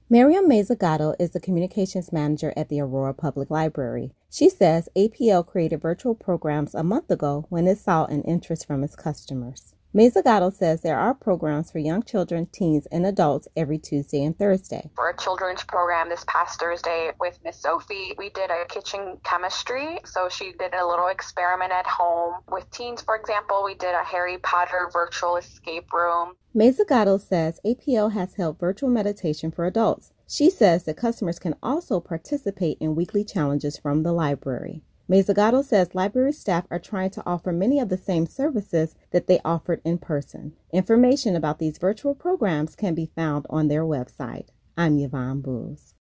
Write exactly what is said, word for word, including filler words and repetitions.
Miriam Mazzucato is the communications manager at the Aurora Public Library. She says A P L created virtual programs a month ago when it saw an interest from its customers. Mazzucato says there are programs for young children, teens, and adults every Tuesday and Thursday. For a children's program this past Thursday with Miss Sophie, we did a kitchen chemistry. So she did a little experiment at home. With teens, for example, we did a Harry Potter virtual escape room. Mazzucato says A P L has held virtual meditation for adults. She says that customers can also participate in weekly challenges from the library. Mazzucato says library staff are trying to offer many of the same services that they offered in person. Information about these virtual programs can be found on their website. I'm Yvonne Booz.